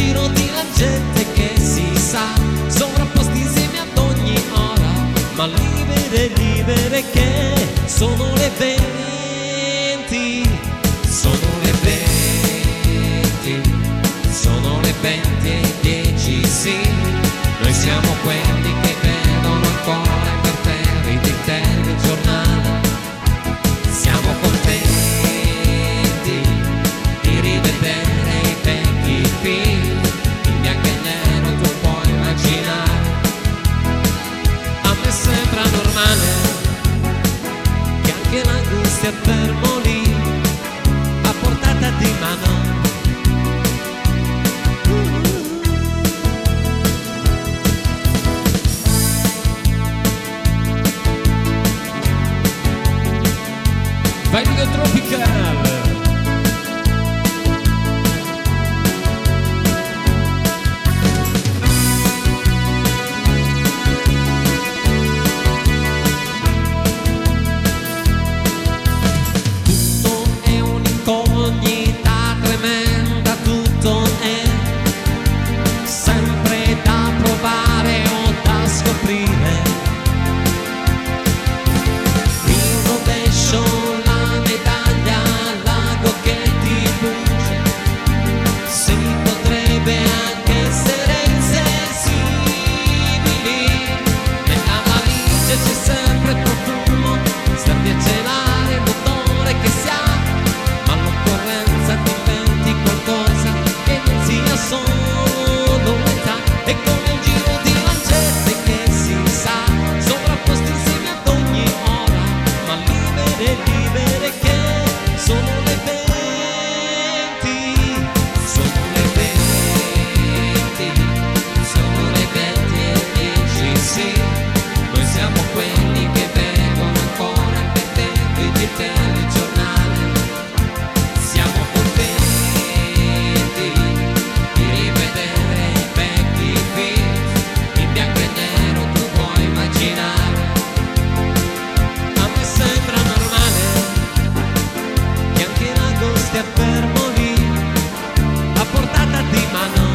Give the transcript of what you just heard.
giro di lancette che si sa, sovrapposti insieme ad ogni ora, ma libere che sono le 20, sono le 20, sono le 20 e 10, sì, noi siamo quelli che vedono ancora imperterriti di telegiornale, siamo contenti di rivedere i vecchi film, in bianco e nero tu puoi immaginare, a me sembra normale che anche l'angustia è fermo lì, a portata di mano. Vai video tropical. Tutto è un'incognita tremenda, tutto è sempre da provare o da scoprire. Il rovescio, fermo lì, a portata di mano.